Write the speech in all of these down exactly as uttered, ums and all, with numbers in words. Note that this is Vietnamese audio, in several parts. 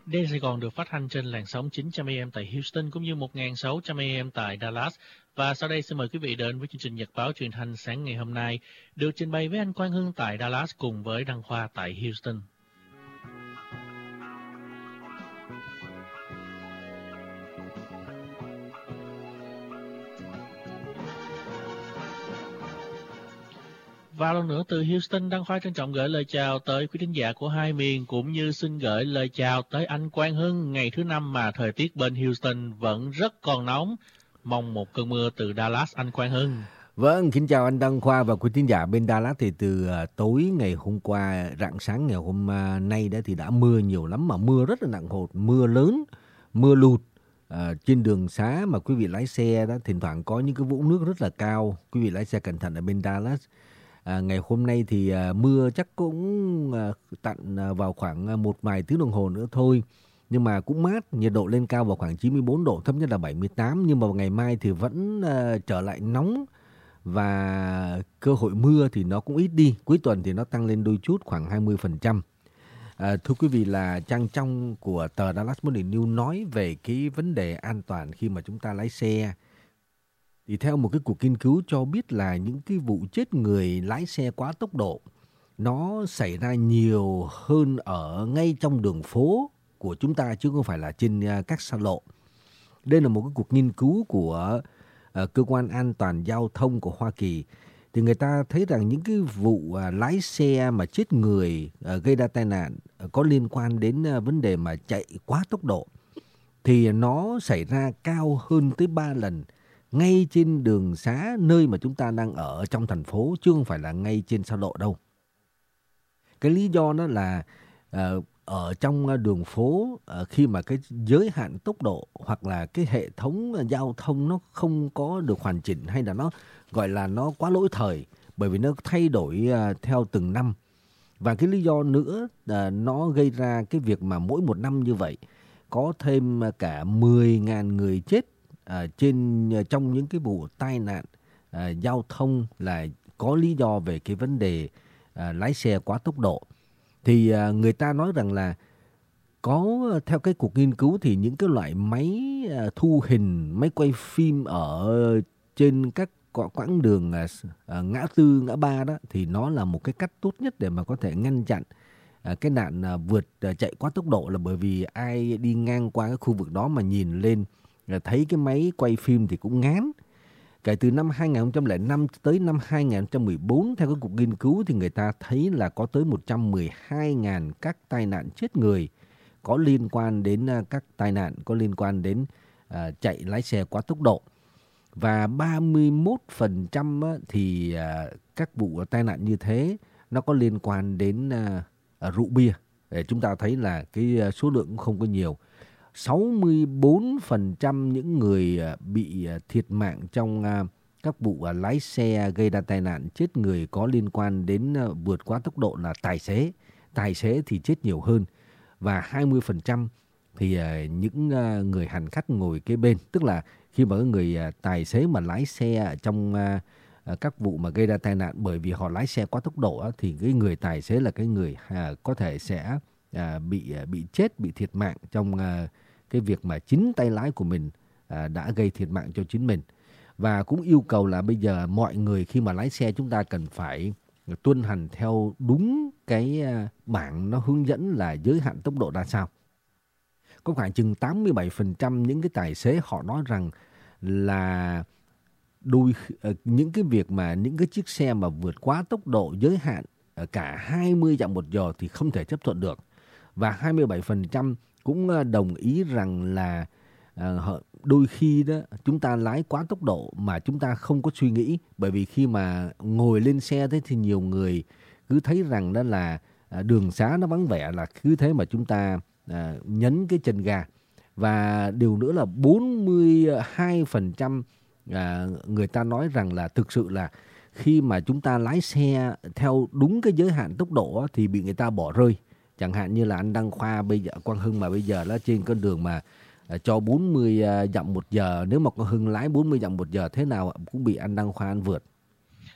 Đêm Sài Gòn được phát thanh trên làn sóng chín trăm a em tại Houston cũng như một nghìn sáu trăm a em tại Dallas. Và sau đây xin mời quý vị đến với chương trình Nhật báo truyền thanh sáng ngày hôm nay, được trình bày với anh Quang Hưng tại Dallas cùng với Đăng Khoa tại Houston. Và lần nữa từ Houston, Đăng Khoa trân trọng gửi lời chào tới quý thính giả của hai miền, cũng như xin gửi lời chào tới anh Quang Hưng ngày thứ năm mà thời tiết bên Houston vẫn rất còn nóng. Mong một cơn mưa từ Dallas, anh Quang Hưng. Vâng, xin chào anh Đăng Khoa và quý thính giả bên Dallas. Thì từ uh, tối ngày hôm qua, rạng sáng ngày hôm uh, nay đó thì đã mưa nhiều lắm, mà mưa rất là nặng hột, mưa lớn, mưa lụt. Uh, trên đường xá mà quý vị lái xe đó, thỉnh thoảng có những cái vũng nước rất là cao. Quý vị lái xe cẩn thận ở bên Dallas. À, ngày hôm nay thì à, mưa chắc cũng à, tận à, vào khoảng à, một vài tiếng đồng hồ nữa thôi. Nhưng mà cũng mát, nhiệt độ lên cao vào khoảng chín mươi bốn độ, thấp nhất là bảy mươi tám. Nhưng mà ngày mai thì vẫn à, trở lại nóng và cơ hội mưa thì nó cũng ít đi. Cuối tuần thì nó tăng lên đôi chút, khoảng hai mươi phần trăm. À, thưa quý vị, là trang trong của tờ Dallas Morning News nói về cái vấn đề an toàn khi mà chúng ta lái xe. Thì theo một cái cuộc nghiên cứu cho biết là những cái vụ chết người lái xe quá tốc độ nó xảy ra nhiều hơn ở ngay trong đường phố của chúng ta, chứ không phải là trên các xa lộ. Đây là một cái cuộc nghiên cứu của uh, cơ quan an toàn giao thông của Hoa Kỳ. Thì người ta thấy rằng những cái vụ uh, lái xe mà chết người, uh, gây ra tai nạn uh, có liên quan đến uh, vấn đề mà chạy quá tốc độ thì nó xảy ra cao hơn tới ba lần ngay trên đường xá nơi mà chúng ta đang ở trong thành phố, chứ không phải là ngay trên xa lộ đâu. Cái lý do đó là uh, ở trong đường phố, uh, khi mà cái giới hạn tốc độ hoặc là cái hệ thống giao thông nó không có được hoàn chỉnh, hay là nó gọi là nó quá lỗi thời, bởi vì nó thay đổi uh, theo từng năm. Và cái lý do nữa uh, nó gây ra cái việc mà mỗi một năm như vậy có thêm cả mười nghìn người chết À, trên trong những cái vụ tai nạn à, giao thông là có lý do về cái vấn đề à, lái xe quá tốc độ. Thì à, người ta nói rằng là có, theo cái cuộc nghiên cứu, thì những cái loại máy à, thu hình, máy quay phim ở trên các quãng đường à, à, ngã tư, ngã ba đó, thì nó là một cái cách tốt nhất để mà có thể ngăn chặn à, cái nạn à, vượt à, chạy quá tốc độ. Là bởi vì ai đi ngang qua cái khu vực đó mà nhìn lên thấy cái máy quay phim thì cũng ngán. Kể từ năm hai không không năm tới năm hai không một bốn, theo cái cuộc nghiên cứu, thì người ta thấy là có tới một trăm mười hai nghìn các tai nạn chết người có liên quan đến các tai nạn có liên quan đến uh, chạy lái xe quá tốc độ. Và ba mươi mốt phần trăm thì uh, các vụ tai nạn như thế nó có liên quan đến uh, rượu bia. Để chúng ta thấy là cái số lượng cũng không có nhiều. sáu mươi bốn phần trăm những người bị thiệt mạng trong các vụ lái xe gây ra tai nạn chết người có liên quan đến vượt quá tốc độ là tài xế. Tài xế thì chết nhiều hơn. Và hai mươi phần trăm thì những người hành khách ngồi kế bên. Tức là khi mà người tài xế mà lái xe trong các vụ mà gây ra tai nạn, bởi vì họ lái xe quá tốc độ, thì cái người tài xế là cái người có thể sẽ bị bị chết, bị thiệt mạng trong cái việc mà chính tay lái của mình à, đã gây thiệt mạng cho chính mình. Và cũng yêu cầu là bây giờ mọi người khi mà lái xe chúng ta cần phải tuân hành theo đúng cái à, bảng nó hướng dẫn là giới hạn tốc độ ra sao. Có khoảng chừng tám mươi bảy phần trăm những cái tài xế họ nói rằng là đôi những cái việc mà những cái chiếc xe mà vượt quá tốc độ giới hạn cả hai mươi dặm một giờ thì không thể chấp thuận được. Và hai mươi bảy phần trăm cũng đồng ý rằng là uh, đôi khi đó chúng ta lái quá tốc độ mà chúng ta không có suy nghĩ. Bởi vì khi mà ngồi lên xe thế thì nhiều người cứ thấy rằng đó là uh, đường xá nó vắng vẻ, là cứ thế mà chúng ta uh, nhấn cái chân ga. Và điều nữa là bốn mươi hai phần trăm uh, người ta nói rằng là thực sự là khi mà chúng ta lái xe theo đúng cái giới hạn tốc độ thì bị người ta bỏ rơi. Chẳng hạn như là anh Đăng Khoa bây giờ, Quang Hưng mà bây giờ là trên con đường mà uh, cho bốn mươi uh, dặm một giờ, nếu mà Quang Hưng lái bốn mươi dặm một giờ thế nào cũng bị anh Đăng Khoa anh vượt.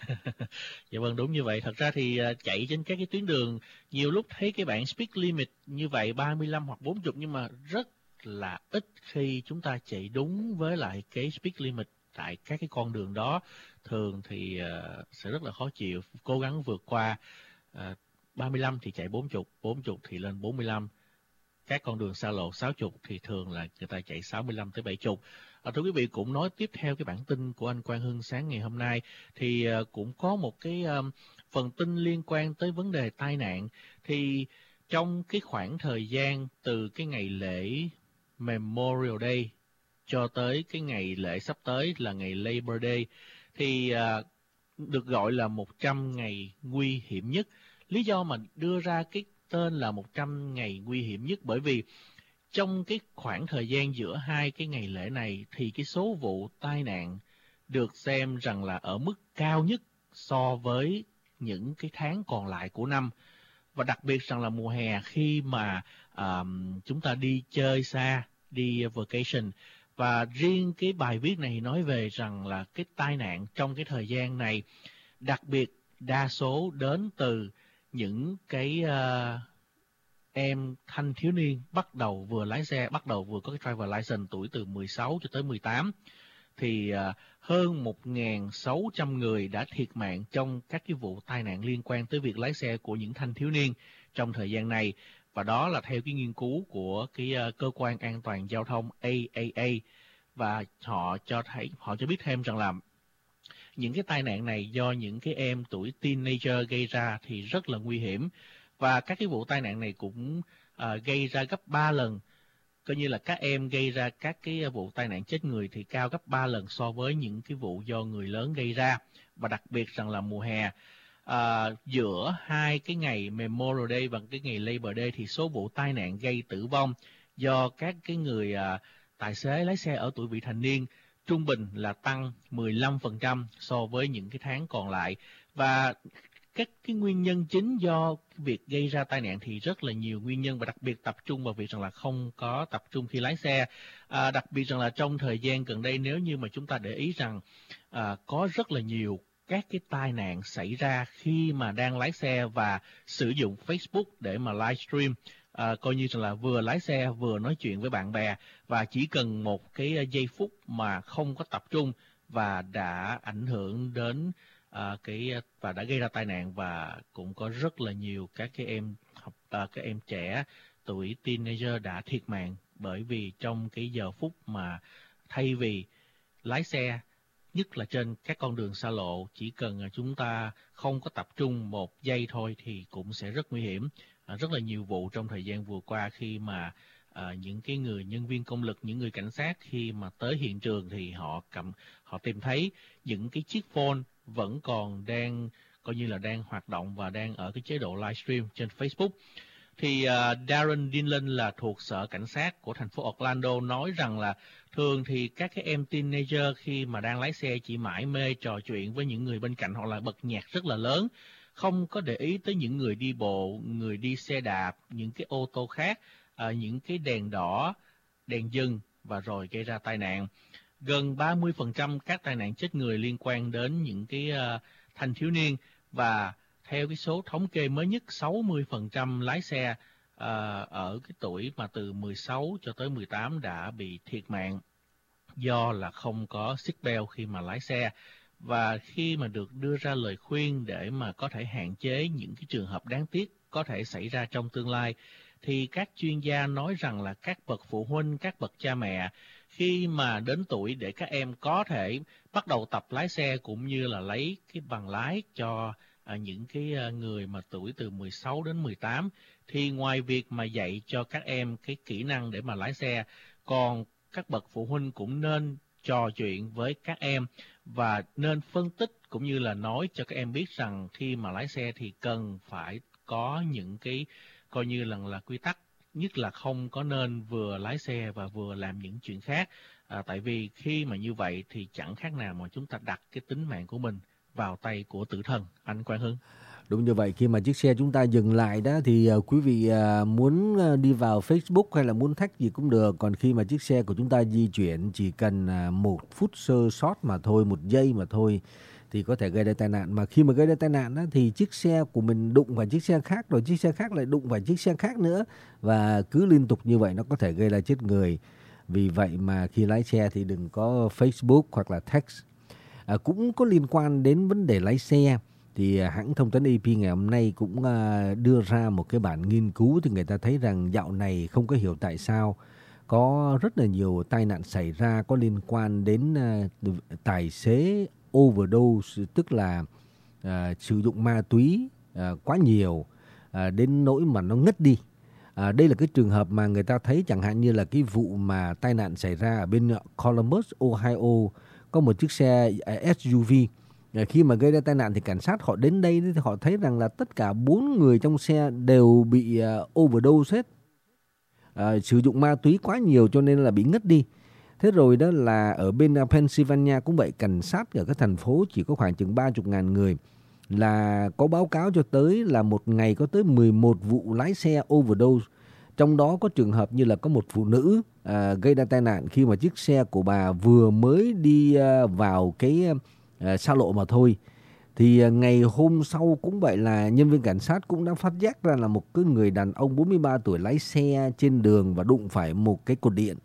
Dạ vâng, đúng như vậy. Thật ra thì uh, chạy trên các cái tuyến đường, nhiều lúc thấy cái bạn speed limit như vậy ba mươi lăm hoặc bốn mươi, nhưng mà rất là ít khi chúng ta chạy đúng với lại cái speed limit tại các cái con đường đó. Thường thì uh, sẽ rất là khó chịu, cố gắng vượt qua. uh, ba mươi lăm thì chạy bốn mươi, bốn mươi thì lên bốn mươi lăm. Các con đường xa lộ sáu mươi thì thường là người ta chạy sáu mươi lăm tới bảy mươi. À, thưa quý vị, cũng nói tiếp theo cái bản tin của anh Quang Hưng sáng ngày hôm nay, thì uh, cũng có một cái um, phần tin liên quan tới vấn đề tai nạn. Thì trong cái khoảng thời gian từ cái ngày lễ Memorial Day cho tới cái ngày lễ sắp tới là ngày Labor Day, thì uh, được gọi là một trăm ngày nguy hiểm nhất. Lý do mà đưa ra cái tên là một trăm ngày nguy hiểm nhất bởi vì trong cái khoảng thời gian giữa hai cái ngày lễ này thì cái số vụ tai nạn được xem rằng là ở mức cao nhất so với những cái tháng còn lại của năm. Và đặc biệt rằng là mùa hè khi mà um, chúng ta đi chơi xa, đi vacation. Và riêng cái bài viết này nói về rằng là cái tai nạn trong cái thời gian này, đặc biệt đa số đến từ những cái uh, em thanh thiếu niên bắt đầu vừa lái xe, bắt đầu vừa có cái driver license, tuổi từ mười sáu cho tới mười tám. Thì uh, hơn một nghìn sáu trăm người đã thiệt mạng trong các cái vụ tai nạn liên quan tới việc lái xe của những thanh thiếu niên trong thời gian này. Và đó là theo cái nghiên cứu của cái uh, cơ quan an toàn giao thông A A A. Và họ cho thấy, họ cho biết thêm rằng là những cái tai nạn này do những cái em tuổi teenager gây ra thì rất là nguy hiểm. Và các cái vụ tai nạn này cũng uh, gây ra gấp ba lần, coi như là các em gây ra các cái vụ tai nạn chết người thì cao gấp ba lần so với những cái vụ do người lớn gây ra. Và đặc biệt rằng là mùa hè, uh, giữa hai cái ngày Memorial Day và cái ngày Labor Day thì số vụ tai nạn gây tử vong do các cái người uh, tài xế lái xe ở tuổi vị thành niên trung bình là tăng mười lăm phần trăm so với những cái tháng còn lại. Và các cái nguyên nhân chính do việc gây ra tai nạn thì rất là nhiều nguyên nhân, và đặc biệt tập trung vào việc rằng là không có tập trung khi lái xe. À, đặc biệt rằng là trong thời gian gần đây, nếu như mà chúng ta để ý rằng à, có rất là nhiều các cái tai nạn xảy ra khi mà đang lái xe và sử dụng Facebook để mà livestream. À, coi như rằng là vừa lái xe vừa nói chuyện với bạn bè, và chỉ cần một cái giây phút mà không có tập trung và đã ảnh hưởng đến à, cái và đã gây ra tai nạn. Và cũng có rất là nhiều các cái em học à, các em trẻ tuổi teenager đã thiệt mạng bởi vì trong cái giờ phút mà thay vì lái xe, nhất là trên các con đường xa lộ, chỉ cần chúng ta không có tập trung một giây thôi thì cũng sẽ rất nguy hiểm. À, rất là nhiều vụ trong thời gian vừa qua khi mà à, những cái người nhân viên công lực, những người cảnh sát khi mà tới hiện trường thì họ cầm họ tìm thấy những cái chiếc phone vẫn còn đang coi như là đang hoạt động và đang ở cái chế độ livestream trên Facebook. Thì uh, Darren Dillon là thuộc sở cảnh sát của thành phố Orlando nói rằng là thường thì các cái em teenager khi mà đang lái xe chỉ mải mê trò chuyện với những người bên cạnh hoặc là bật nhạc rất là lớn, không có để ý tới những người đi bộ, người đi xe đạp, những cái ô tô khác, uh, những cái đèn đỏ, đèn dừng, và rồi gây ra tai nạn. Gần ba mươi phần trăm các tai nạn chết người liên quan đến những cái uh, thanh thiếu niên, và theo cái số thống kê mới nhất, sáu mươi phần trăm lái xe uh, ở cái tuổi mà từ mười sáu cho tới mười tám đã bị thiệt mạng do là không có seatbelt khi mà lái xe. Và khi mà được đưa ra lời khuyên để mà có thể hạn chế những cái trường hợp đáng tiếc có thể xảy ra trong tương lai, thì các chuyên gia nói rằng là các bậc phụ huynh, các bậc cha mẹ khi mà đến tuổi để các em có thể bắt đầu tập lái xe cũng như là lấy cái bằng lái cho à, những cái người mà tuổi từ mười sáu đến mười tám, thì ngoài việc mà dạy cho các em cái kỹ năng để mà lái xe, còn các bậc phụ huynh cũng nên trò chuyện với các em và nên phân tích cũng như là nói cho các em biết rằng khi mà lái xe thì cần phải có những cái coi như là là quy tắc, nhất là không có nên vừa lái xe và vừa làm những chuyện khác. À, tại vì khi mà như vậy thì chẳng khác nào mà chúng ta đặt cái tính mạng của mình vào tay của tử thần. Anh Quang Hưng. Đúng như vậy, khi mà chiếc xe chúng ta dừng lại đó thì uh, quý vị uh, muốn uh, đi vào Facebook hay là muốn thách gì cũng được. Còn khi mà chiếc xe của chúng ta di chuyển chỉ cần uh, một phút sơ sót mà thôi, một giây mà thôi, thì có thể gây ra tai nạn. Mà khi mà gây ra tai nạn đó, thì chiếc xe của mình đụng vào chiếc xe khác, rồi chiếc xe khác lại đụng vào chiếc xe khác nữa, và cứ liên tục như vậy nó có thể gây ra chết người. Vì vậy mà khi lái xe thì đừng có Facebook hoặc là text. À, cũng có liên quan đến vấn đề lái xe, thì hãng thông tấn a pê ngày hôm nay cũng đưa ra một cái bản nghiên cứu, thì người ta thấy rằng dạo này không có hiểu tại sao có rất là nhiều tai nạn xảy ra có liên quan đến uh, tài xế overdose, tức là uh, sử dụng ma túy uh, quá nhiều uh, đến nỗi mà nó ngất đi. Uh, đây là cái trường hợp mà người ta thấy, chẳng hạn như là cái vụ mà tai nạn xảy ra ở bên Columbus, Ohio, có một chiếc xe ét u vê. Uh, khi mà gây ra tai nạn thì cảnh sát họ đến đây thì họ thấy rằng là tất cả bốn người trong xe đều bị uh, overdose hết. À, sử dụng ma túy quá nhiều cho nên là bị ngất đi. Thế rồi đó là ở bên Pennsylvania cũng vậy, cảnh sát ở các thành phố chỉ có khoảng chừng ba mươi nghìn người, là có báo cáo cho tới là một ngày có tới mười một vụ lái xe overdose. Trong đó có trường hợp như là có một phụ nữ à, gây ra tai nạn khi mà chiếc xe của bà vừa mới đi à, vào cái à, xa lộ mà thôi. Thì ngày hôm sau cũng vậy, là nhân viên cảnh sát cũng đã phát giác ra là một cái người đàn ông bốn mươi ba tuổi lái xe trên đường và đụng phải một cái cột điện.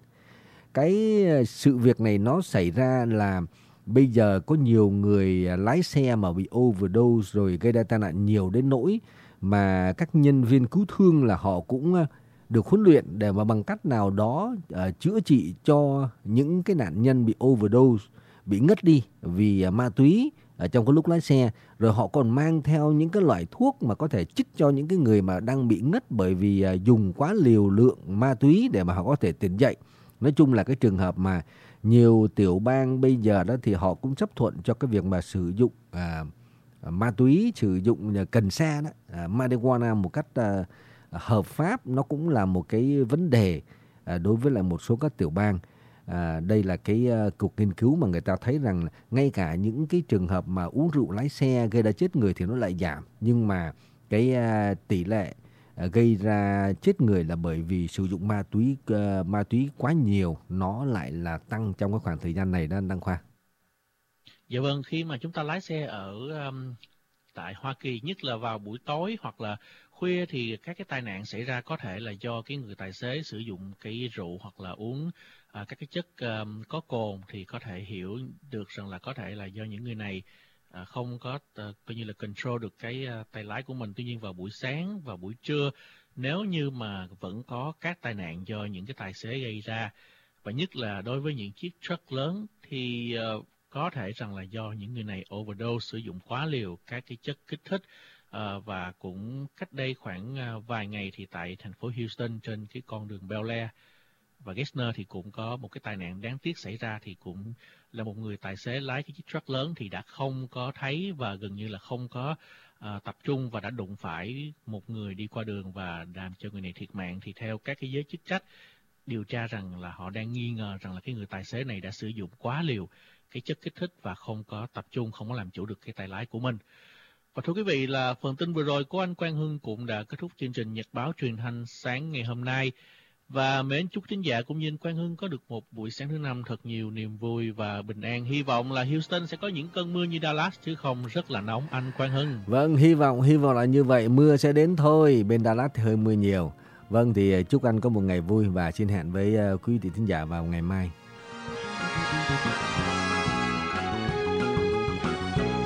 Cái sự việc này nó xảy ra là bây giờ có nhiều người lái xe mà bị overdose rồi gây ra tai nạn nhiều đến nỗi mà các nhân viên cứu thương là họ cũng được huấn luyện để mà bằng cách nào đó uh, chữa trị cho những cái nạn nhân bị overdose, bị ngất đi vì uh, ma túy ở trong cái lúc lái xe. Rồi họ còn mang theo những cái loại thuốc mà có thể chích cho những cái người mà đang bị ngất bởi vì uh, dùng quá liều lượng ma túy để mà họ có thể tỉnh dậy. Nói chung là cái trường hợp mà nhiều tiểu bang bây giờ đó thì họ cũng chấp thuận cho cái việc mà sử dụng uh, ma túy, sử dụng uh, cần sa đó, uh, marijuana một cách uh, hợp pháp, nó cũng là một cái vấn đề uh, đối với lại một số các tiểu bang. À, đây là cái uh, cuộc nghiên cứu mà người ta thấy rằng ngay cả những cái trường hợp mà uống rượu lái xe gây ra chết người thì nó lại giảm, nhưng mà cái uh, tỷ lệ uh, gây ra chết người là bởi vì sử dụng ma túy uh, ma túy quá nhiều, nó lại là tăng trong cái khoảng thời gian này đó, Đăng Khoa. Dạ vâng, khi mà chúng ta lái xe ở um, tại Hoa Kỳ, nhất là vào buổi tối hoặc là khuya, thì các cái tai nạn xảy ra có thể là do cái người tài xế sử dụng cái rượu hoặc là uống à, các cái chất um, có cồn, thì có thể hiểu được rằng là có thể là do những người này à, không có uh, coi như là control được cái uh, tay lái của mình. Tuy nhiên vào buổi sáng và buổi trưa, nếu như mà vẫn có các tai nạn do những cái tài xế gây ra, và nhất là đối với những chiếc truck lớn, thì uh, có thể rằng là do những người này overdose, sử dụng quá liều các cái chất kích thích. À, và cũng cách đây khoảng uh, vài ngày thì tại thành phố Houston, trên cái con đường Bel Air và Gessner thì cũng có một cái tai nạn đáng tiếc xảy ra. Thì cũng là một người tài xế lái cái chiếc truck lớn thì đã không có thấy và gần như là không có uh, tập trung, và đã đụng phải một người đi qua đường và làm cho người này thiệt mạng. Thì theo các cái giới chức trách điều tra rằng là họ đang nghi ngờ rằng là cái người tài xế này đã sử dụng quá liều cái chất kích thích và không có tập trung, không có làm chủ được cái tay lái của mình. Và thưa quý vị, là phần tin vừa rồi của anh Quang Hưng cũng đã kết thúc chương trình Nhật báo truyền thanh sáng ngày hôm nay. Và mến chúc thính giả cũng như anh Quang Hưng có được một buổi sáng thứ năm thật nhiều niềm vui và bình an. Hy vọng là Houston sẽ có những cơn mưa như Dallas chứ không rất là nóng, anh Quang Hưng. Vâng, hy vọng hy vọng là như vậy, mưa sẽ đến thôi. Bên Dallas thì hơi mưa nhiều. Vâng, thì chúc anh có một ngày vui và xin hẹn với quý vị thính giả vào ngày mai.